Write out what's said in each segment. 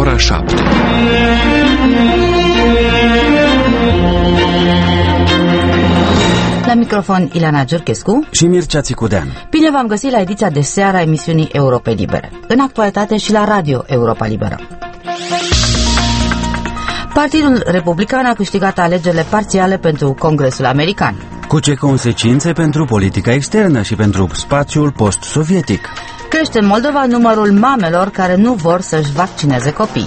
ora 7. La microfon Ileana Giurchescu și Mircea Țicudean. Bine v-am găsit la ediția de seară a emisiunii Europe Libere, în actualitate și la Radio Europa Liberă. Partidul Republican a câștigat alegerile parțiale pentru Congresul American. Cu ce consecințe pentru politica externă și pentru spațiul post-sovietic? Crește în Moldova numărul mamelor care nu vor să-și vaccineze copiii.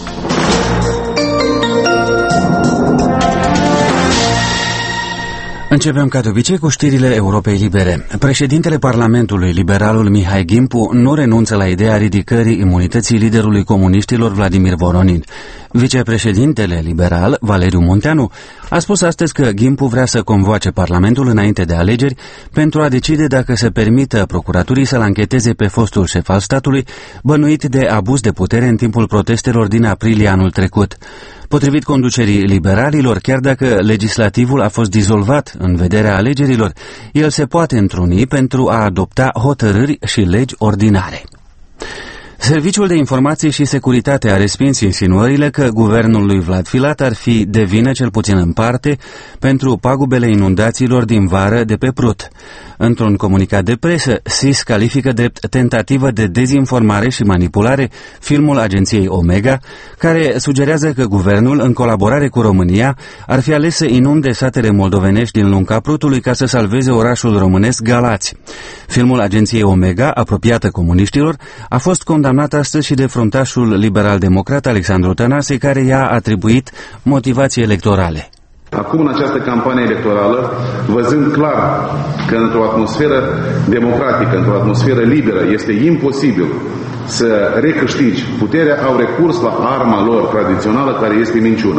Începem ca de obicei cu știrile Europei Libere. Președintele Parlamentului, liberalul Mihai Gimpu, nu renunță la ideea ridicării imunității liderului comuniștilor Vladimir Voronin. Vicepreședintele liberal, Valeriu Munteanu, a spus astăzi că Gimpu vrea să convoace Parlamentul înainte de alegeri pentru a decide dacă se permită procuraturii să-l ancheteze pe fostul șef al statului, bănuit de abuz de putere în timpul protestelor din aprilie anul trecut. Potrivit conducerii liberalilor, chiar dacă legislativul a fost dizolvat în vederea alegerilor, el se poate întruni pentru a adopta hotărâri și legi ordinare. Serviciul de Informații și Securitate a respins insinuările că guvernul lui Vlad Filat ar fi de vină, cel puțin în parte, pentru pagubele inundațiilor din vară de pe Prut. Într-un comunicat de presă, SIS califică drept tentativă de dezinformare și manipulare filmul agenției Omega, care sugerează că guvernul, în colaborare cu România, ar fi ales să inunde satele moldovenești din lunga Prutului ca să salveze orașul românesc Galați. Filmul agenției Omega, apropiată comuniștilor, a fost condamnat astăzi și de fruntașul liberal-democrat Alexandru Tănase, care i-a atribuit motivații electorale. Acum, în această campanie electorală, văzând clar că într-o atmosferă democratică, într-o atmosferă liberă, este imposibil să recâștigi puterea, au recurs la arma lor tradițională, care este minciuna.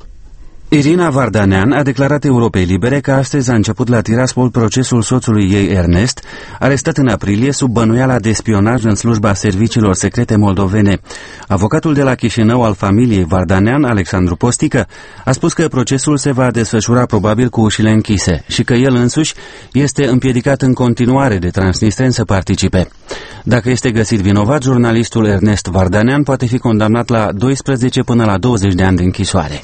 Irina Vardanean a declarat Europei Libere că astăzi a început la Tiraspol procesul soțului ei Ernest, arestat în aprilie sub bănuiala de spionaj în slujba serviciilor secrete moldovene. Avocatul de la Chișinău al familiei Vardanean, Alexandru Postică, a spus că procesul se va desfășura probabil cu ușile închise și că el însuși este împiedicat în continuare de transnistreni să participe. Dacă este găsit vinovat, jurnalistul Ernest Vardanean poate fi condamnat la 12 până la 20 de ani de închisoare.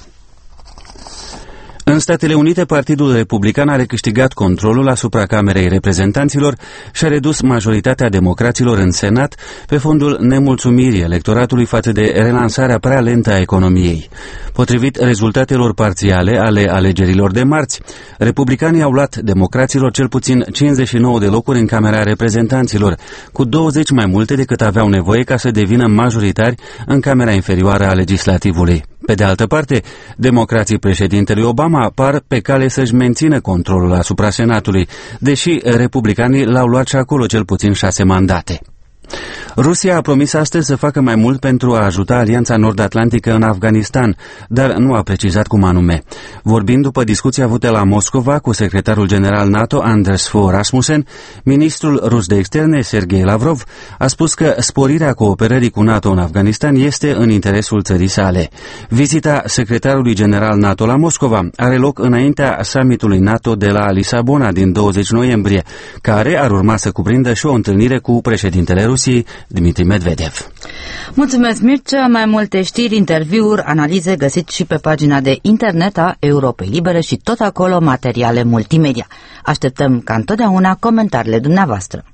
În Statele Unite, Partidul Republican a recâștigat controlul asupra Camerei Reprezentanților și a redus majoritatea democraților în Senat pe fondul nemulțumirii electoratului față de relansarea prea lentă a economiei. Potrivit rezultatelor parțiale ale alegerilor de marți, republicanii au luat democraților cel puțin 59 de locuri în Camera Reprezentanților, cu 20 mai multe decât aveau nevoie ca să devină majoritari în Camera Inferioară a Legislativului. Pe de altă parte, democrații președintelui Obama par pe cale să-și mențină controlul asupra Senatului, deși republicanii l-au luat și acolo cel puțin 6 mandate. Rusia a promis astăzi să facă mai mult pentru a ajuta Alianța Nord-Atlantică în Afganistan, dar nu a precizat cum anume. Vorbind după discuții avute la Moscova cu secretarul general NATO Anders Fogh Rasmussen, ministrul rus de externe Sergei Lavrov a spus că sporirea cooperării cu NATO în Afganistan este în interesul țării sale. Vizita secretarului general NATO la Moscova are loc înaintea summitului NATO de la Lisabona din 20 noiembrie, care ar urma să cuprindă și o întâlnire cu președintele Rusiei, Dmitri Medvedev. Mulțumesc, Mircea. Mai multe știri, interviuri, analize găsiți și pe pagina de internet a Europei Libere și tot acolo materiale multimedia. Așteptăm ca întotdeauna comentariile dumneavoastră.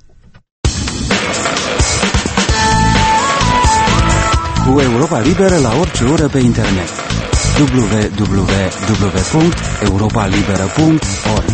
Cu Europa Liberă la orice oră pe internet. www.europalibera.org.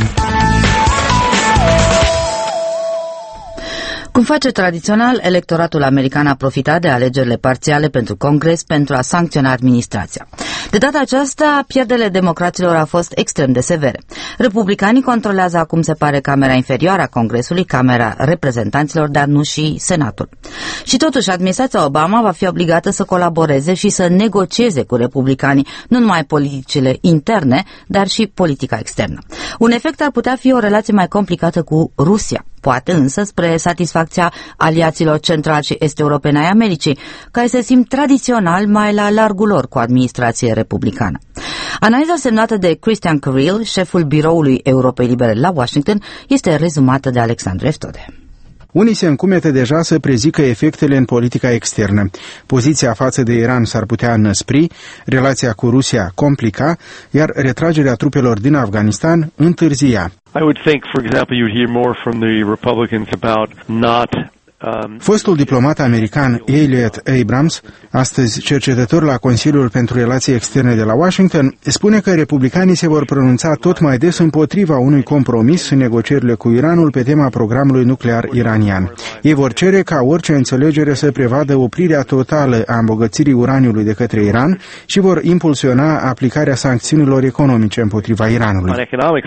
Cum face tradițional, electoratul american a profitat de alegerile parțiale pentru Congres pentru a sancționa administrația. De data aceasta, pierderile democraților au fost extrem de severe. Republicanii controlează acum, se pare, Camera Inferioară a Congresului, Camera Reprezentanților, dar nu și Senatul. Și totuși, administrația Obama va fi obligată să colaboreze și să negocieze cu republicanii nu numai politicile interne, dar și politica externă. Un efect ar putea fi o relație mai complicată cu Rusia. Poate însă spre satisfacția aliaților centrali și est-europeni ai Americii, care se simt tradițional mai la largul lor cu administrație republicană. Analiza semnată de Christian Kirill, șeful biroului Europei Libere la Washington, este rezumată de Alexandru Eftode. Unii se încumete deja să prezică efectele în politica externă. Poziția față de Iran s-ar putea înăspri, relația cu Rusia complica, iar retragerea trupelor din Afganistan întârzia. I would think, for example, you'd hear more from the Republicans about not Fostul diplomat american Elliot Abrams, astăzi cercetător la Consiliul pentru Relații Externe de la Washington, spune că republicanii se vor pronunța tot mai des împotriva unui compromis în negocierile cu Iranul pe tema programului nuclear iranian. Ei vor cere ca orice înțelegere să prevadă oprirea totală a îmbogățirii uraniului de către Iran și vor impulsiona aplicarea sancțiunilor economice împotriva Iranului.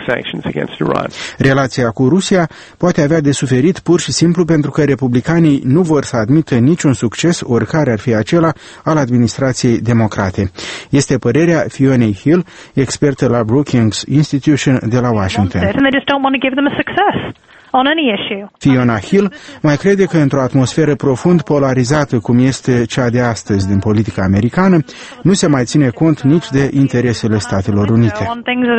Relația cu Rusia poate avea de suferit pur și simplu pentru că republicanii nu vor să admită niciun succes, oricare ar fi acela, al administrației democrate. Este părerea Fionei Hill, expertă la Brookings Institution de la Washington. Fiona Hill mai crede că într-o atmosferă profund polarizată cum este cea de astăzi din politica americană, nu se mai ține cont nici de interesele Statelor Unite.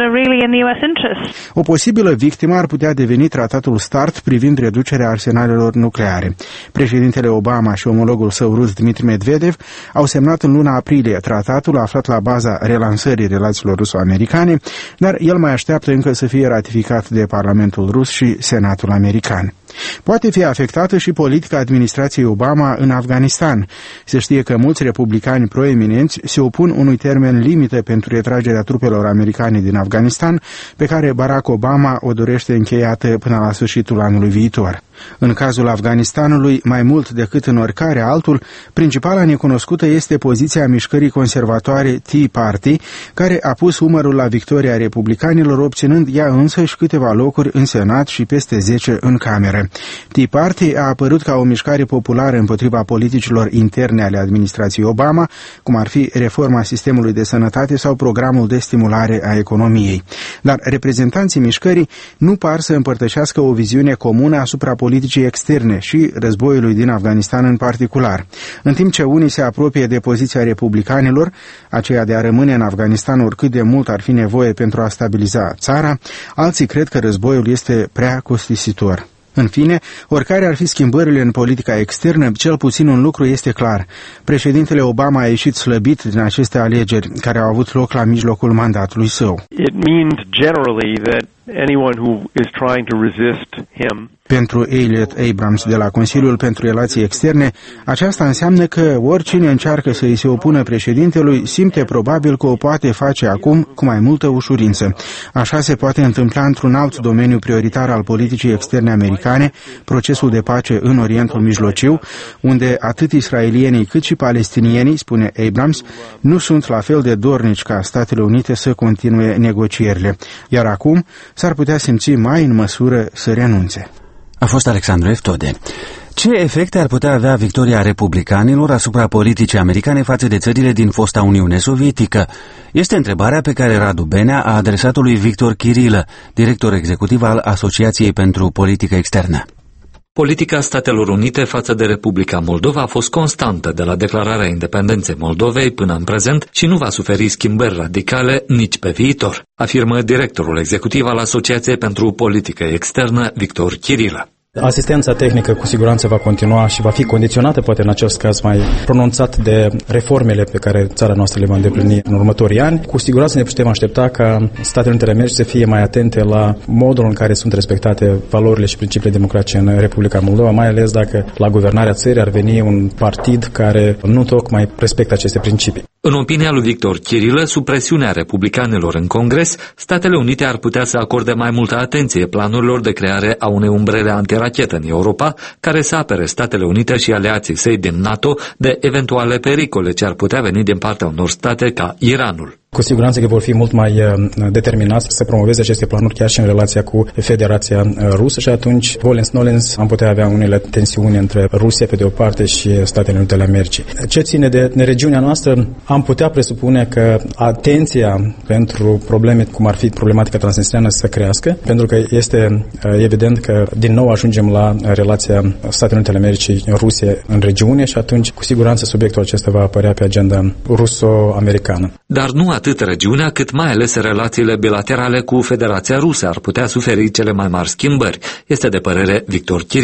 O posibilă victimă ar putea deveni tratatul START privind reducerea arsenalelor nucleare. Președintele Obama și omologul său rus Dmitri Medvedev au semnat în luna aprilie tratatul aflat la baza relansării relațiilor ruso-americane, dar el mai așteaptă încă să fie ratificat de Parlamentul rus și Senatul american. Poate fi afectată și politica administrației Obama în Afganistan. Se știe că mulți republicani proeminenți se opun unui termen limită pentru retragerea trupelor americane din Afganistan, pe care Barack Obama o dorește încheiată până la sfârșitul anului viitor. În cazul Afganistanului, mai mult decât în oricare altul, principala necunoscută este poziția mișcării conservatoare Tea Party, care a pus umărul la victoria republicanilor, obținând ea însăși câteva locuri în Senat și peste 10 în Cameră. Tea Party a apărut ca o mișcare populară împotriva politicilor interne ale administrației Obama, cum ar fi reforma sistemului de sănătate sau programul de stimulare a economiei. Dar reprezentanții mișcării nu par să împărtășească o viziune comună asupra politicii externe și războiului din Afganistan în particular. În timp ce unii se apropie de poziția republicanilor, aceea de a rămâne în Afganistan oricât de mult ar fi nevoie pentru a stabiliza țara, alții cred că războiul este prea costisitor. În fine, oricare ar fi schimbările în politica externă, cel puțin un lucru este clar. Președintele Obama a ieșit slăbit din aceste alegeri care au avut loc la mijlocul mandatului său. It means generally that anyone who is trying to resist him. Pentru Elliot Abrams de la Consiliul pentru Relații Externe, aceasta înseamnă că oricine încearcă să îi se opună președintelui simte probabil că o poate face acum cu mai multă ușurință. Așa se poate întâmpla într-un alt domeniu prioritar al politicii externe americane, procesul de pace în Orientul Mijlociu, unde atât israelienii cât și palestinienii, spune Abrams, nu sunt la fel de dornici ca Statele Unite să continue negocierile. Iar acum s-ar putea simți mai în măsură să renunțe. A fost Alexandru Eftode. Ce efecte ar putea avea victoria republicanilor asupra politicii americane față de țările din fosta Uniune Sovietică? Este întrebarea pe care Radu Benea a adresat-o lui Victor Chirilă, director executiv al Asociației pentru Politică Externă. Politica Statelor Unite față de Republica Moldova a fost constantă de la declararea independenței Moldovei până în prezent și nu va suferi schimbări radicale nici pe viitor, afirmă directorul executiv al Asociației pentru Politică Externă, Victor Chirilă. Asistența tehnică cu siguranță va continua și va fi condiționată, poate în acest caz mai pronunțat, de reformele pe care țara noastră le va îndeplini în următorii ani. Cu siguranță ne putem aștepta ca Statele Unite ale Americii să fie mai atente la modul în care sunt respectate valorile și principiile democratice în Republica Moldova, mai ales dacă la guvernarea țării ar veni un partid care nu tocmai respectă aceste principii. În opinia lui Victor Chirilă, sub presiunea republicanilor în Congres, Statele Unite ar putea să acorde mai multă atenție planurilor de creare a unei umbrele antirachetă în Europa, care să apere Statele Unite și aliații săi din NATO de eventuale pericole ce ar putea veni din partea unor state ca Iranul. Cu siguranță că vor fi mult mai determinați să promoveze aceste planuri chiar și în relația cu Federația Rusă și atunci, volens-nolens, am putea avea unele tensiuni între Rusia pe de o parte și Statele Unite ale Americii. Ce ține de regiunea noastră, am putea presupune că atenția pentru probleme cum ar fi problematica transnistreană să crească, pentru că este evident că din nou ajungem la relația Statele Unite ale Americii-Rusia în regiune și atunci, cu siguranță, subiectul acesta va apărea pe agenda ruso-americană. Dar nu atât regiunea, cât mai ales relațiile bilaterale cu Federația Rusă ar putea suferi cele mai mari schimbări, este de părere Victor Chirilă.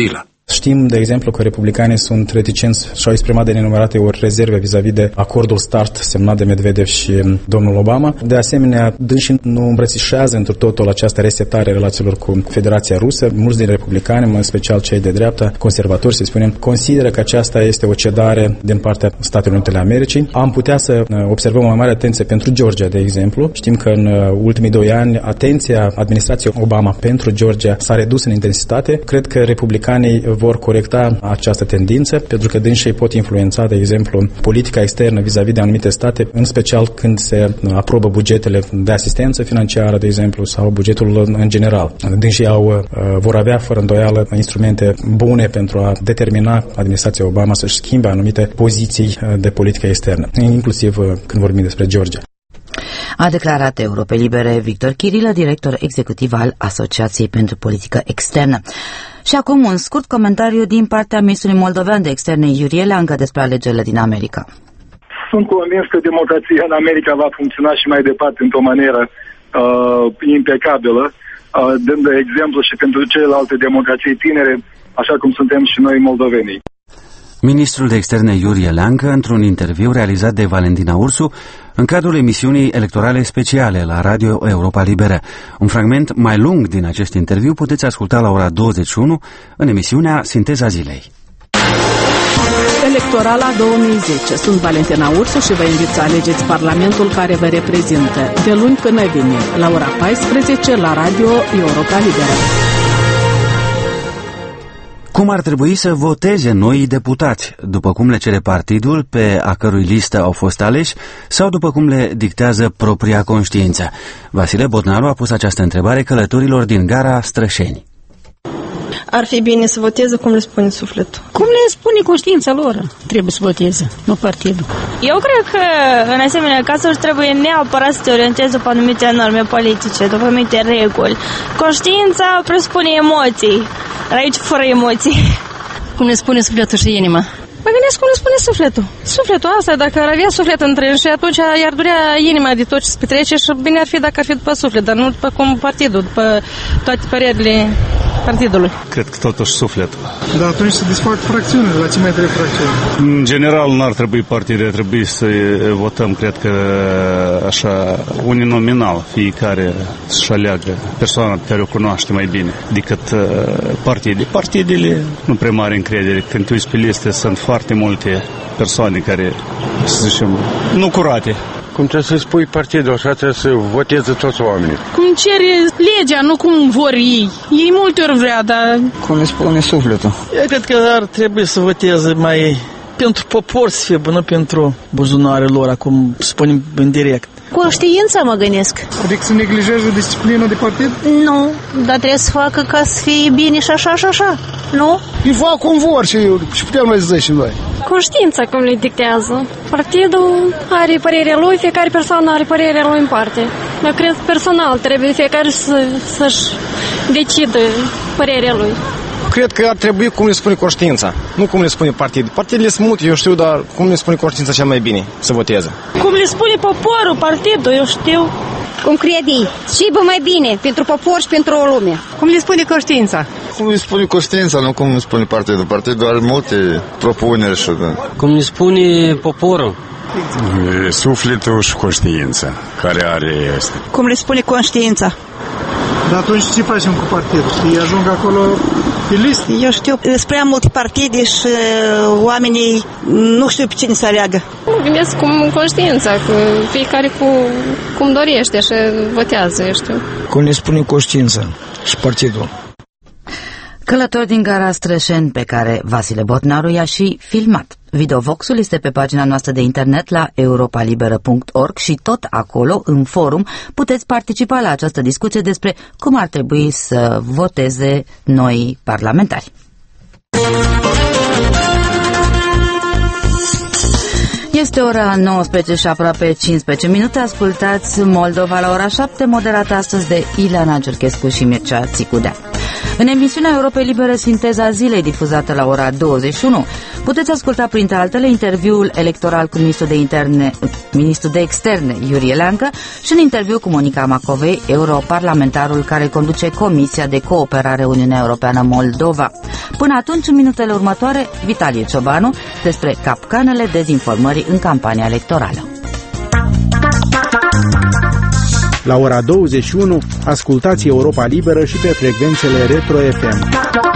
Știm, de exemplu, că republicanii sunt reticenți și au exprimat de nenumărate ori rezerve vis-a-vis de acordul START semnat de Medvedev și domnul Obama. De asemenea, dânsii nu îmbrățișează întru totul această resetare a relațiilor cu Federația Rusă. Mulți din republicani, în special cei de dreapta, conservatori, să spunem, consideră că aceasta este o cedare din partea Statelor Unite ale Americii. Am putea să observăm o mai mare atenție pentru Georgia, de exemplu. Știm că în ultimii 2 ani atenția administrației Obama pentru Georgia s-a redus în intensitate. Cred că republicanii vor corecta această tendință, pentru că dânsii pot influența, de exemplu, politica externă vis-a-vis de anumite state, în special când se aprobă bugetele de asistență financiară, de exemplu, sau bugetul în general. Dânsii vor avea, fără îndoială, instrumente bune pentru a determina administrația Obama să-și schimbe anumite poziții de politică externă, inclusiv când vorbim despre Georgia. A declarat Europe Libere Victor Chirilă, director executiv al Asociației pentru Politică Externă. Și acum un scurt comentariu din partea ministrului moldovean de externe Iurie Leancă despre alegerile din America. Sunt convins că democrația în America va funcționa și mai departe într-o manieră impecabilă, dând exemplu și pentru celelalte democrații tinere, așa cum suntem și noi moldovenii. Ministrul de externe Iurie Leancă, într-un interviu realizat de Valentina Ursu, în cadrul emisiunii electorale speciale la Radio Europa Liberă. Un fragment mai lung din acest interviu puteți asculta la ora 21 în emisiunea Sinteza Zilei. Electorala 2010. Sunt Valentina Ursu și vă invit să alegeți Parlamentul care vă reprezintă de luni până vineri, la ora 14 la Radio Europa Liberă. Cum ar trebui să voteze noii deputați, după cum le cere partidul pe a cărui listă au fost aleși sau după cum le dictează propria conștiință? Vasile Botnaru a pus această întrebare călătorilor din gara Strășeni. Ar fi bine să voteze cum le spune sufletul. Cum le spune conștiința lor, trebuie să voteze, nu partidul. Eu cred că în asemenea cazuri trebuie neapărat să te orientezi după anumite norme politice, după anumite reguli. Conștiința presupune emoții, dar aici fără emoții. Cum le spune sufletul și inima? Mă gândesc cum le spune sufletul. Sufletul asta, dacă ar avea suflet între și atunci i-ar durea inima de tot ce se petrece și bine ar fi dacă ar fi după suflet, dar nu după cum partidul, după toate părerile partidului. Cred că totuși sufletul. Dar atunci se desfac fracțiunile, la ce mai trebuie fracțiuni? În general n-ar trebui partide, trebuie să votăm, cred că așa, uninominal, fiecare să-și aleagă persoana pe care o cunoaște mai bine decât partide. Partidele nu prea mare încredere, când te uiți pe liste sunt foarte multe persoane care, să zicem, nu curate. Cum trebuie să spui partidul, așa trebuie să voteze toți oamenii. Cum cere legea, nu cum vor ei. Ei multe ori vrea, dar... Cum le spune sufletul. Eu cred că ar trebui să voteze mai pentru popor să fie, nu pentru buzunarele lor, acum spunem în direct. Conștiința mă gândesc. Adică să neglijeze disciplina de partid? Nu, dar trebuie să facă ca să fie bine și așa și așa, nu? Îi fac cum vor și putem noi să zicem noi. Conștiința cum le dictează. Partidul are părerea lui, fiecare persoană are părerea lui în parte. Dar cred personal trebuie fiecare să-și decidă părerea lui. Cred că ar trebui cum le spune conștiința, nu cum le spune partid. Partidele sunt multe, eu știu, dar cum le spune conștiința cel mai bine să voteze. Cum le spune poporul, partidul, eu știu. Cum crede ei. Și mai bine, pentru popor și pentru o lume. Cum le spune conștiința? Cum le spune conștiința, nu cum le spune partidul. Partidul are multe propuneri și... Cum le spune poporul? Sufletul și conștiința, care are este. Cum le spune conștiința? Dar atunci ce facem cu partidul? Ei ajung acolo pe listă? Eu știu, sunt prea multe partide și oamenii nu știu pe cine să aleagă. Mă gândesc cum conștiința, că fiecare cum dorește și votează, eu știu. Cum le spune conștiința și partidul. Călători din gara Strășeni pe care Vasile Botnaru i-a și filmat. Videovoxul este pe pagina noastră de internet la europalibera.org și tot acolo, în forum, puteți participa la această discuție despre cum ar trebui să voteze noi parlamentari. Este ora 19 și aproape 15 minute. Ascultați Moldova la ora 7, moderată astăzi de Ileana Giurchescu și Mircea Țicudea. În emisiunea Europei Libere, Sinteza Zilei, difuzată la ora 21, puteți asculta printre altele interviul electoral cu ministrul de externe Iurie Leancă și un interviu cu Monica Macovei, europarlamentarul care conduce Comisia de Cooperare Uniunea Europeană-Moldova. Până atunci, în minutele următoare, Vitalie Ciobanu despre capcanele dezinformării în campania electorală. La ora 21, ascultați Europa Liberă și pe frecvențele Retro FM.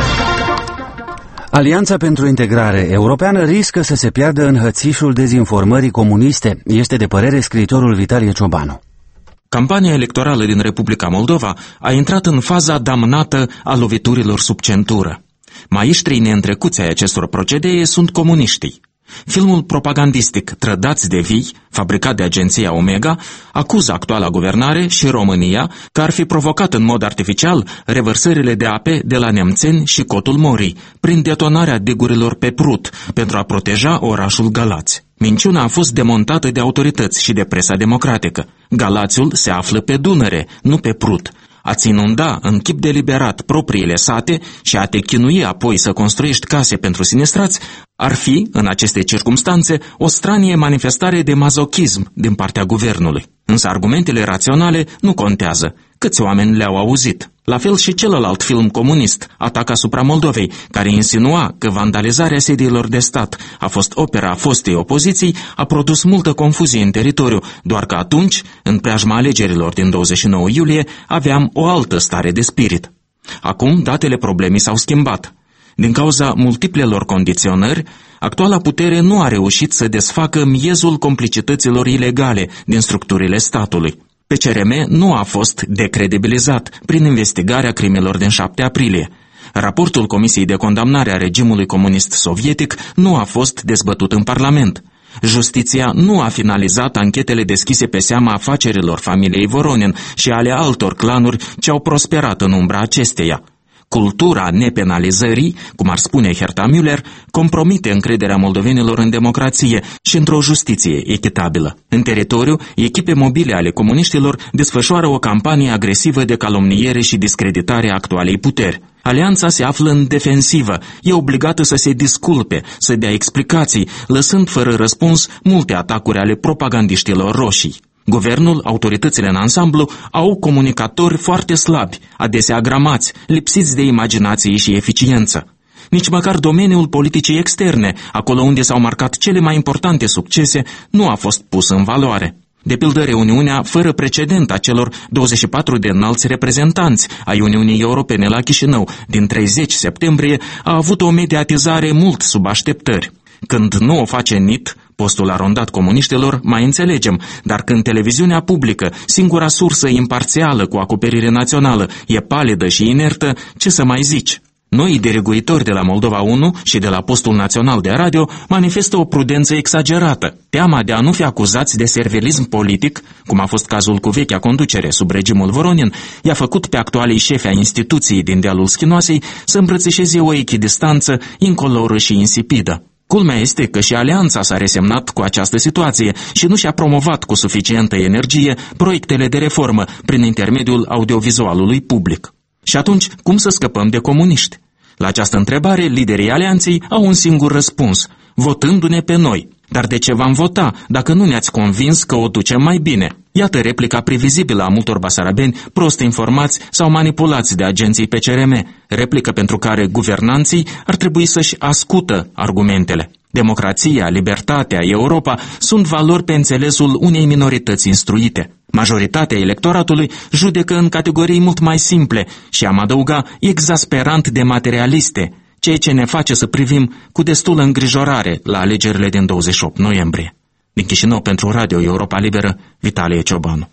Alianța pentru Integrare Europeană riscă să se piardă în hățișul dezinformării comuniste, este de părere scriitorul Vitalie Ciobanu. Campania electorală din Republica Moldova a intrat în faza damnată a loviturilor sub centură. Maiștrii neîntrecuți ai acestor procedee sunt comuniștii. Filmul propagandistic Trădați de vii, fabricat de agenția Omega, acuză actuala guvernare și România că ar fi provocat în mod artificial revărsările de ape de la Nemțeni și Cotul Morii, prin detonarea digurilor pe Prut, pentru a proteja orașul Galați. Minciuna a fost demontată de autorități și de presa democratică. Galațiul se află pe Dunăre, nu pe Prut. A-ți inunda în chip deliberat propriile sate și a te chinui apoi să construiești case pentru sinistrați ar fi, în aceste circumstanțe, o stranie manifestare de mazochism din partea guvernului. Însă argumentele raționale nu contează. Câți oameni le-au auzit? La fel și celălalt film comunist, Atac asupra Moldovei, care insinua că vandalizarea sediilor de stat a fost opera fostei opoziții, a produs multă confuzie în teritoriu, doar că atunci, în preajma alegerilor din 29 iulie, aveam o altă stare de spirit. Acum, datele problemei s-au schimbat. Din cauza multiplelor condiționări, actuala putere nu a reușit să desfacă miezul complicităților ilegale din structurile statului. PCRM nu a fost decredibilizat prin investigarea crimelor din 7 aprilie. Raportul Comisiei de Condamnare a regimului comunist sovietic nu a fost dezbătut în Parlament. Justiția nu a finalizat anchetele deschise pe seama afacerilor familiei Voronin și ale altor clanuri ce au prosperat în umbra acesteia. Cultura nepenalizării, cum ar spune Herta Müller, compromite încrederea moldovenilor în democrație și într-o justiție echitabilă. În teritoriu, echipe mobile ale comuniștilor desfășoară o campanie agresivă de calomniere și discreditare a actualei puteri. Alianța se află în defensivă, e obligată să se disculpe, să dea explicații, lăsând fără răspuns multe atacuri ale propagandiștilor roșii. Guvernul, autoritățile în ansamblu, au comunicatori foarte slabi, adesea agramați, lipsiți de imaginație și eficiență. Nici măcar domeniul politicii externe, acolo unde s-au marcat cele mai importante succese, nu a fost pus în valoare. De pildă, reuniunea fără precedent a celor 24 de înalți reprezentanți ai Uniunii Europene la Chișinău din 30 septembrie a avut o mediatizare mult sub așteptări. Când nu o face NIT, postul arondat comuniștilor, mai înțelegem, dar când televiziunea publică, singura sursă imparțială cu acoperire națională, e palidă și inertă, ce să mai zici? Noi diriguitori de la Moldova 1 și de la Postul Național de Radio manifestă o prudență exagerată. Teama de a nu fi acuzați de servilism politic, cum a fost cazul cu vechea conducere sub regimul Voronin, i-a făcut pe actualii șefi a instituției din dealul Schinoasei să îmbrățișeze o echidistanță incoloră și insipidă. Culmea este că și Alianța s-a resemnat cu această situație și nu și-a promovat cu suficientă energie proiectele de reformă prin intermediul audiovizualului public. Și atunci, cum să scăpăm de comuniști? La această întrebare, liderii Alianței au un singur răspuns: votându-ne pe noi. Dar de ce v-am vota dacă nu ne-ați convins că o ducem mai bine? Iată replica previzibilă a multor basarabeni prost informați sau manipulați de agenții PCRM, replică pentru care guvernanții ar trebui să-și ascută argumentele. Democrația, libertatea, Europa sunt valori pe înțelesul unei minorități instruite. Majoritatea electoratului judecă în categorii mult mai simple și, am adăuga, exasperant de materialiste, ceea ce ne face să privim cu destulă îngrijorare la alegerile din 28 noiembrie. Din Chișinău pentru Radio Europa Liberă, Vitalie Ciobanu.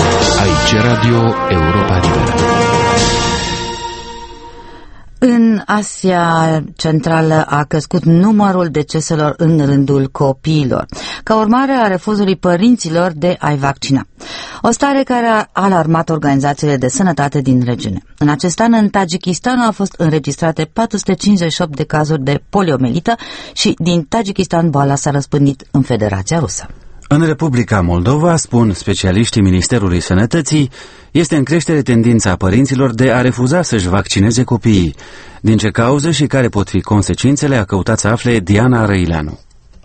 Aici Radio Europa Liberă. În Asia Centrală a crescut numărul deceselor în rândul copiilor, ca urmare a refuzului părinților de a-i vaccina. O stare care a alarmat organizațiile de sănătate din regiune. În acest an, în Tajikistan au fost înregistrate 458 de cazuri de poliomelită și din Tajikistan boala s-a răspândit în Federația Rusă. În Republica Moldova, spun specialiștii Ministerului Sănătății, este în creștere tendința părinților de a refuza să-și vaccineze copiii. Din ce cauză și care pot fi consecințele, a căutat să afle Diana Răileanu.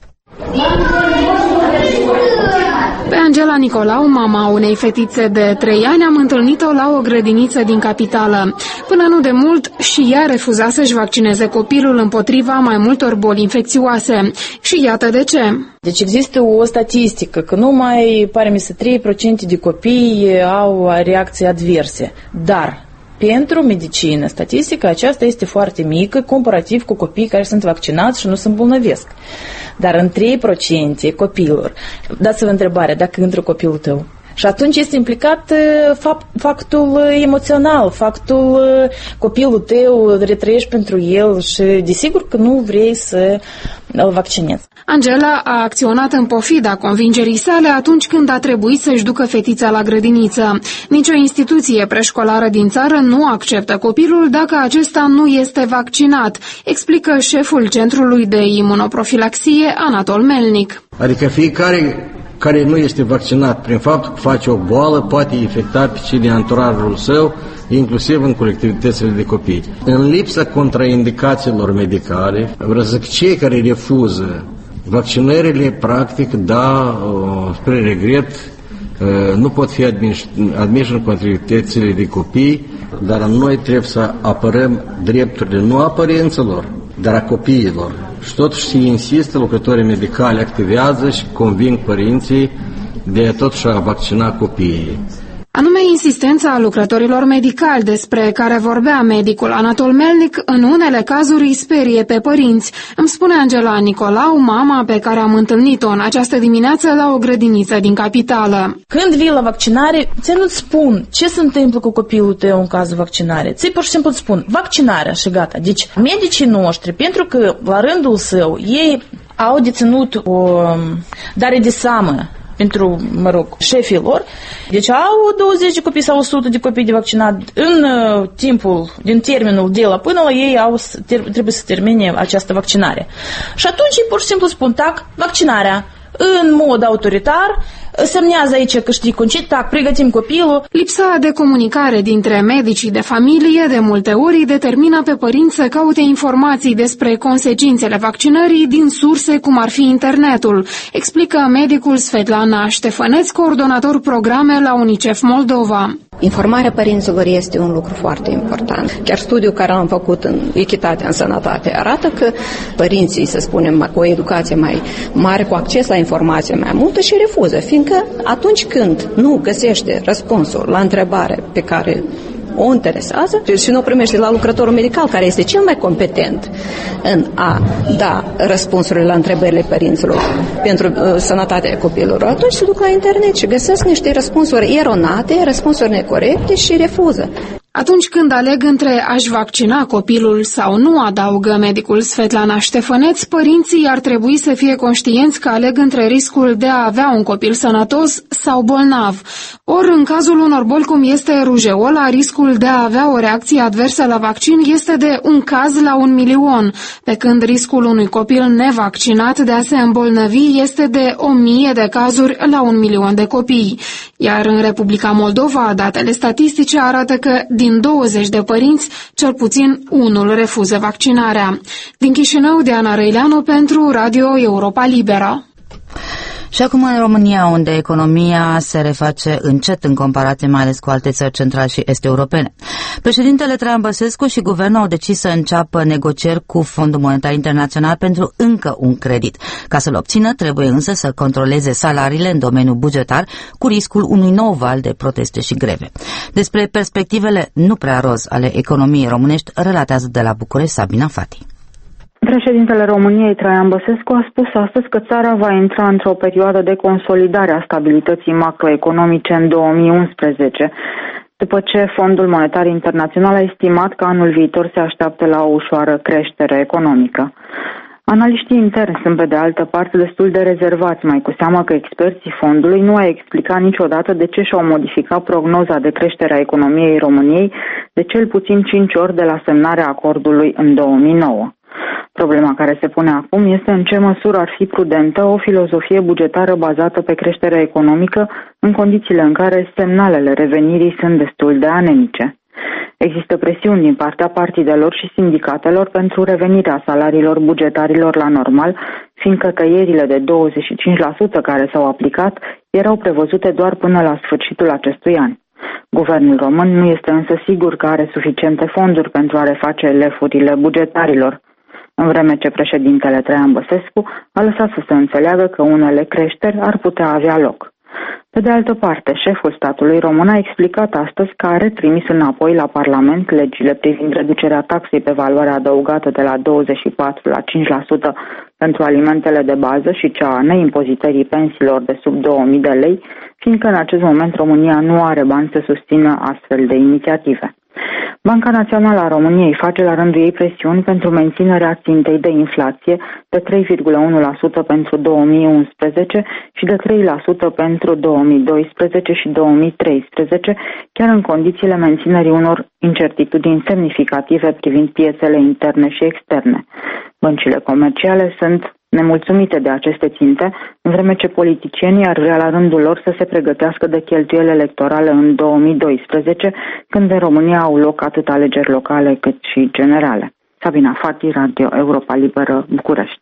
Pe Angela Nicolau, mama unei fetițe de 3 ani, am întâlnit-o la o grădiniță din capitală. Până nu de mult, și ea refuza să-și vaccineze copilul împotriva mai multor boli infecțioase. Și iată de ce. Deci există o statistică că numai, pare mi să 3% de copii au reacții adverse. Dar pentru medicină, statistica aceasta este foarte mică comparativ cu copiii care sunt vaccinați și nu se îmbolnăvesc. Dar în 3% copilor, dați-vă întrebarea, dacă intră copilul tău. Și atunci este implicat factul emoțional, factul copilul tău, retrăiești pentru el și desigur că nu vrei să îl vaccinezi. Angela a acționat în pofida convingerii sale atunci când a trebuit să-și ducă fetița la grădiniță. Nici o instituție preșcolară din țară nu acceptă copilul dacă acesta nu este vaccinat, explică șeful Centrului de Imunoprofilaxie, Anatol Melnic. Adică fiecare care nu este vaccinat prin faptul că face o boală poate infecta pe cei din anturajul său, inclusiv în colectivitățile de copii. În lipsa contraindicațiilor medicale, vreau să zic, cei care refuză vaccinările, practic, spre regret, nu pot fi admiși în colectivitățile de copii, dar noi trebuie să apărăm drepturile nu a părinților, dar a copiilor. Și totuși se insistă, lucrătorii medicali activează și conving părinții de totuși a vaccina copiii. Anume insistența lucrătorilor medicali despre care vorbea medicul Anatol Melnic în unele cazuri îi sperie pe părinți, îmi spune Angela Nicolau, mama pe care am întâlnit-o în această dimineață la o grădiniță din capitală. Când vii la vaccinare, ți nu-ți spun ce se întâmplă cu copilul tău în cazul vaccinare. Ți pur și simplu îți spun vaccinarea și gata. Deci medicii noștri, pentru că la rândul său ei au deținut o dare de seamă pentru, șefii lor. Deci au 20 de copii sau 100 de copii de vaccinat. În timpul, din termenul de la până la ei trebuie să termine această vaccinare. Și atunci ei pur și simplu spun, vaccinarea în mod autoritar, semnează aici că știi concit, pregătim copilul. Lipsa de comunicare dintre medicii de familie de multe ori determină pe părinți să caute informații despre consecințele vaccinării din surse cum ar fi internetul, explică medicul Svetlana Ștefăneț, coordonator programe la UNICEF Moldova. Informarea părinților este un lucru foarte important. Chiar studiul care l-am făcut în Echitatea în Sănătate arată că părinții, să spunem, cu o educație mai mare, cu acces la informație mai multă și refuză, fiindcă atunci când nu găsește răspunsul la întrebare pe care o interesează și nu o primește la lucrătorul medical, care este cel mai competent în a da răspunsurile la întrebările părinților pentru sănătatea copilului, atunci se duc la internet și găsesc niște răspunsuri eronate, răspunsuri necorecte și refuză. Atunci când aleg între a-și vaccina copilul sau nu, adaugă medicul Svetlana Ștefăneț, părinții ar trebui să fie conștienți că aleg între riscul de a avea un copil sănătos sau bolnav. Ori, în cazul unor boli cum este rujeola, riscul de a avea o reacție adversă la vaccin este de 1 caz la 1 milion, pe când riscul unui copil nevaccinat de a se îmbolnăvi este de 1000 de cazuri la 1 milion de copii. Iar în Republica Moldova, datele statistice arată că din 20 de părinți, cel puțin unul refuză vaccinarea. Din Chișinău, Diana Răileanu pentru Radio Europa Liberă. Și acum în România, unde economia se reface încet în comparație mai ales cu alte țări centrale și est-europene. Președintele Traian Băsescu și guvernul au decis să înceapă negocieri cu Fondul Monetar Internațional pentru încă un credit. Ca să-l obțină, trebuie însă să controleze salariile în domeniul bugetar cu riscul unui nou val de proteste și greve. Despre perspectivele nu prea roz ale economiei românești relatează de la București Sabina Fati. Președintele României, Traian Băsescu, a spus astăzi că țara va intra într-o perioadă de consolidare a stabilității macroeconomice în 2011, după ce Fondul Monetar Internațional a estimat că anul viitor se așteaptă la o ușoară creștere economică. Analiștii interni sunt, pe de altă parte, destul de rezervați, mai cu seamă că experții fondului nu au explicat niciodată de ce și-au modificat prognoza de creștere a economiei României de cel puțin 5 ori de la semnarea acordului în 2009. Problema care se pune acum este în ce măsură ar fi prudentă o filozofie bugetară bazată pe creștere economică în condițiile în care semnalele revenirii sunt destul de anemice. Există presiuni din partea partidelor și sindicatelor pentru revenirea salariilor bugetarilor la normal, fiindcă tăierile de 25% care s-au aplicat erau prevăzute doar până la sfârșitul acestui an. Guvernul român nu este însă sigur că are suficiente fonduri pentru a reface lefurile bugetarilor, în vreme ce președintele Traian Băsescu a lăsat să se înțeleagă că unele creșteri ar putea avea loc. Pe de altă parte, șeful statului român a explicat astăzi că are trimis înapoi la Parlament legile privind reducerea taxei pe valoare adăugată de la 24 la 5% pentru alimentele de bază și cea a neimpozitării pensiilor de sub 2000 de lei, fiindcă în acest moment România nu are bani să susțină astfel de inițiative. Banca Națională a României face la rândul ei presiuni pentru menținerea țintei de inflație de 3,1% pentru 2011 și de 3% pentru 2012 și 2013, chiar în condițiile menținerii unor incertitudini semnificative privind piețele interne și externe. Băncile comerciale sunt nemulțumite de aceste ținte, în vreme ce politicienii ar vrea la rândul lor să se pregătească de cheltuieli electorale în 2012, când în România au loc atât alegeri locale cât și generale. Sabina Fati, Radio Europa Liberă, București.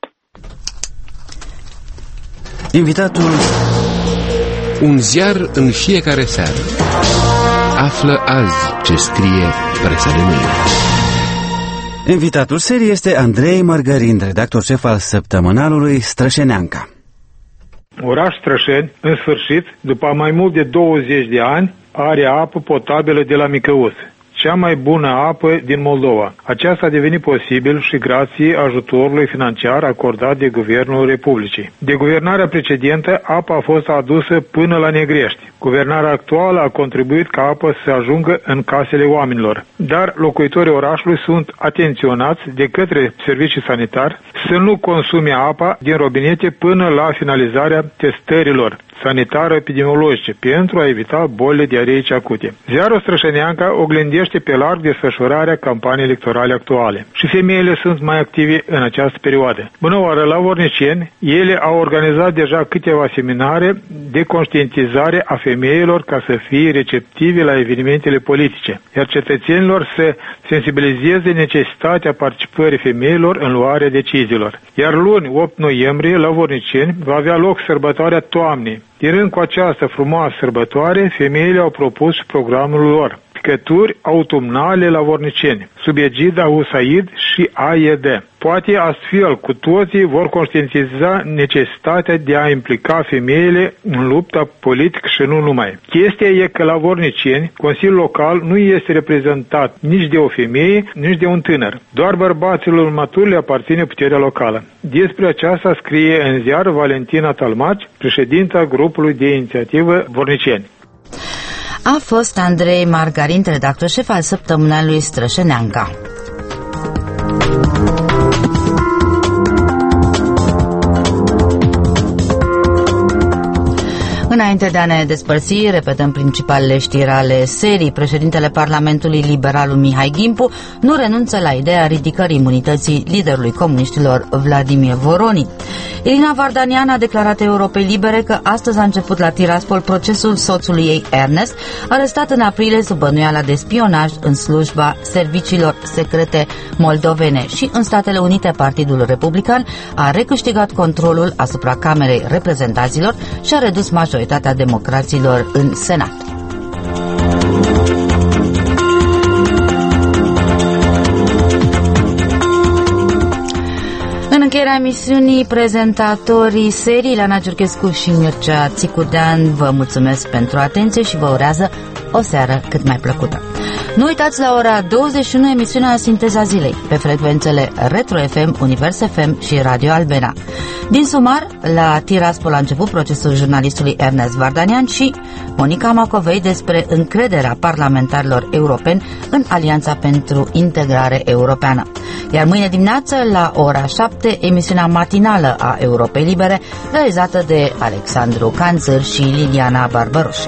Invitatul. Un ziar în fiecare seară. Află azi ce scrie presa de mâine. Invitatul serii este Andrei Margarin, redactor șef al săptămânalului Strășeneanca. Oraș Strășeni, în sfârșit, după mai mult de 20 de ani, are apă potabilă de la Micăuț, cea mai bună apă din Moldova. Aceasta a devenit posibil și grație ajutorului financiar acordat de Guvernul Republicii. De guvernarea precedentă, apa a fost adusă până la Negrești. Guvernarea actuală a contribuit ca apă să ajungă în casele oamenilor. Dar locuitorii orașului sunt atenționați de către servicii sanitari să nu consume apa din robinete până la finalizarea testărilor sanitaro-epidemiologice pentru a evita bolile diareice acute. Ziarul Strășeneanca oglindește pe larg desfășurarea campaniei electorale actuale și femeile sunt mai active în această perioadă. Bună oară, la Vorniceni, ele au organizat deja câteva seminare de conștientizare a femeilor ca să fie receptive la evenimentele politice, iar cetățenilor să sensibilizeze necesitatea participării femeilor în luarea deciziilor. Iar luni, 8 noiembrie, la Vorniceni, va avea loc sărbătoarea toamnei. Tirând cu această frumoasă sărbătoare, femeile au propus programul lor, picături autumnale la Vorniceni, sub egida USAID și AED. Poate astfel cu toții vor conștientiza necesitatea de a implica femeile în lupta politică și nu numai. Chestia e că la Vorniceni, Consiliul Local nu este reprezentat nici de o femeie, nici de un tânăr. Doar bărbaților maturi le aparține puterea locală. Despre aceasta scrie în ziar Valentina Talmaci, președinta grupului de inițiativă Vorniceni. A fost Andrei Margarin, redactor șef al săptămânalului Strășeneanca. Înainte de a ne despărți, repetăm principalele știri ale serii. Președintele Parlamentului Liberalul Mihai Gimpu nu renunță la ideea ridicării imunității liderului comuniștilor Vladimir Voroni. Irina Vardanian a declarat Europei Libere că astăzi a început la Tiraspol procesul soțului ei Ernest, arestat în aprilie sub bănuiala de spionaj în slujba serviciilor secrete moldovene, și în Statele Unite Partidul Republican a recâștigat controlul asupra Camerei Reprezentanților și a redus majoritatea democraților în Senat. În încheierea emisiunii, prezentatorii serii Ileana Giurchescu și Mircea Țicudean vă mulțumesc pentru atenție și vă urează o seară cât mai plăcută. Nu uitați, la ora 21 emisiunea Sinteza Zilei pe frecvențele Retro FM, Univers FM și Radio Albena. Din Sumar, la Tiraspol a început procesul jurnalistului Ernest Vardanian și Monica Macovei despre încrederea parlamentarilor europeni în Alianța pentru Integrare Europeană. Iar mâine dimineață, la ora 7, emisiunea matinală a Europei Libere, realizată de Alexandru Canțăr și Liliana Barbaroș.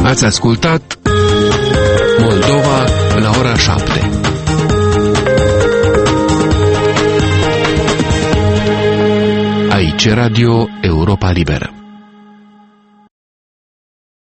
Ați ascultat Moldova la ora 7. Aici Radio Europa Liberă.